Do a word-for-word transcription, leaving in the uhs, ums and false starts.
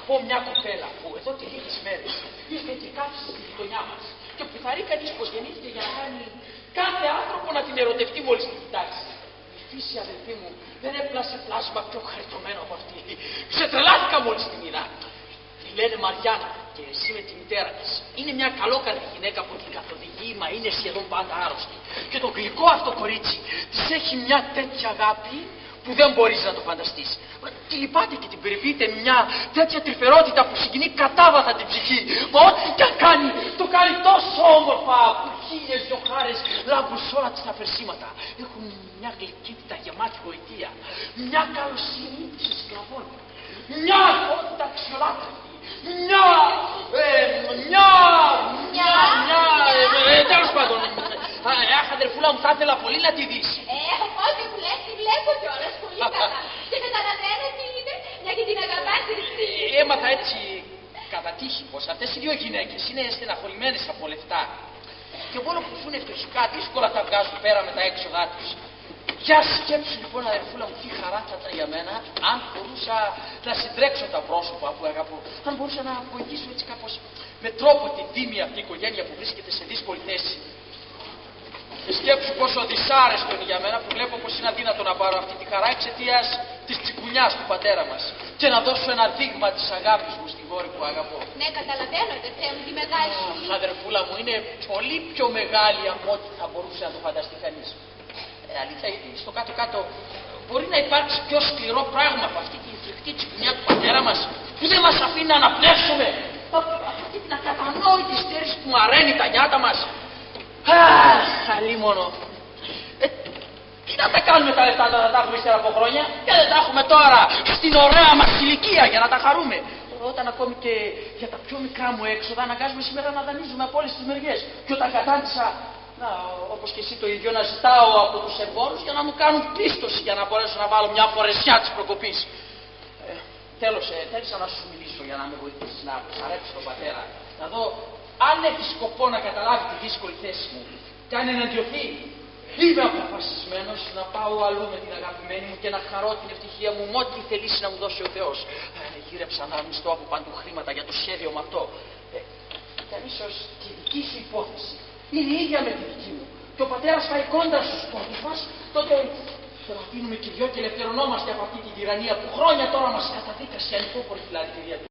πω μια κοπέλα που εδώ και λίγες μέρες ήρθε και κάθισε στη γειτονιά μας και που θα ρει κανείς πως γεννήθηκε για να κάνει κάθε άνθρωπο να την ερωτευτεί μόλις την κοιτάξει. Η φύση, αδελφοί μου, δεν έπλασε πλάσμα πιο χαριτωμένο από αυτή. Ξετρελάθηκα μόλις την είδα. Τη λένε Μαριάννα και εσύ με τη μητέρα της. Είναι μια καλόκαρδη γυναίκα που την καθοδηγεί, μα είναι σχεδόν πάντα άρρωστη. Και το γλυκό αυτό κορίτσι της έχει μια τέτοια αγάπη που δεν μπορείς να το φανταστείς. Τη λυπάται και την περιποιείται μια τέτοια τρυφερότητα που συγκινεί κατάβαθα την ψυχή. Μα ό,τι κι αν κάνει, το κάνει τόσο όμορφα που χίλιες δυο χάρες λάμπουν σε όλα τα φερσίματα. Έχουν μια γλυκύτητα γεμάτη γοητεία, μια καλοσύνη που σε σκλαβώνει, μια αρχότητα αξιολάκρητη, μια, ε, μια, μια, μια, ε, τέλος πάντων. Αχ, αδερφούλα μου, θα ήθελα πολύ να τη δεις. Ε, έχω πότε που λες, τη βλέπω κιόλας πολύ καλά. Και καταλαβαίνω τι είναι, μια και την αγαπάς εσύ. Έμαθα έτσι κατά τύχη πως αυτές οι δύο γυναίκες είναι στεναχωρημένες από λεφτά. Και μόνο που ζουν φτωχικά, δύσκολα τα βγάζουν πέρα με τα έξοδά τους. Για σκέψου λοιπόν, αδερφούλα μου, τι χαρά θα ήταν για μένα αν μπορούσα να συντρέξω τα πρόσωπα που αγαπώ. Αν μπορούσα να βοηθήσω έτσι κάπως με τρόπο την τίμη αυτή η οικογένεια που βρίσκεται σε δύσκολη θέση. Και σκέψου πόσο δυσάρεστο είναι για μένα που βλέπω πως είναι αδύνατο να πάρω αυτή τη χαρά εξαιτίας της τσιγκουνιάς του πατέρα μας και να δώσω ένα δείγμα της αγάπης μου στην κόρη που αγαπώ. Ναι, καταλαβαίνω, αδερφέ μου, τη μεγάλη σου. Αδερφούλα μου, είναι πολύ πιο μεγάλη από ό,τι θα μπορούσε να το φανταστεί κανείς. Ε, αλήθεια, στο κάτω-κάτω μπορεί να υπάρξει πιο σκληρό πράγμα από αυτή την φρικτή τσιγκουνιά του πατέρα μας που δεν μας αφήνει να αναπνεύσουμε. Αυτή την ακατανόητη στέρηση που μαραίνει τα νιάτα μας. Αχ, αλίμονο. Ε, τι να τα κάνουμε τα λεφτά όταν τα έχουμε ύστερα από χρόνια και δεν τα έχουμε τώρα στην ωραία μας ηλικία για να τα χαρούμε. Όταν ακόμη και για τα πιο μικρά μου έξοδα αναγκάζουμε σήμερα να δανείζουμε από όλες τις μεριές. Και όταν κατάντησα, να, όπως και εσύ το ίδιο, να ζητάω από τους εμπόρους για να μου κάνουν πίστοση για να μπορέσω να βάλω μια φορεσιά της προκοπής. Ε, τέλος, ε, θέλησα να σου μιλήσω για να με βοηθήσεις να ψαρέψεις τον πατέρα. Να δω αν έχει σκοπό να καταλάβει τη δύσκολη θέση μου και αν εναντιωθεί. Είμαι αποφασισμένος να πάω αλλού με την αγαπημένη μου και να χαρώ την ευτυχία μου με ό,τι θελήσει να μου δώσει ο Θεός. Ε, γύρεψα να μισθώ από παντού χρήματα για το σχέδιο με αυτό. Ε, και αν ίσως και η δική σου υπόθεση είναι η ίδια με τη δική μου και ο πατέρας πάει κόντρα στους πόντους μας, τότε θα αφήνουμε και δυο και ελευθερωνόμαστε από αυτή την τυραννία που χρόνια τώρα μας καταδίκασε ανυπόφορη φυλακή.